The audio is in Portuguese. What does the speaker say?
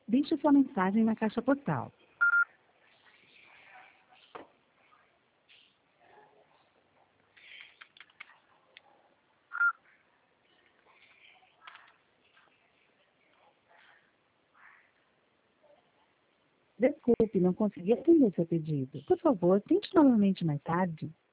Deixe sua mensagem na caixa postal. Desculpe, não consegui atender seu pedido. Por favor, tente novamente mais tarde.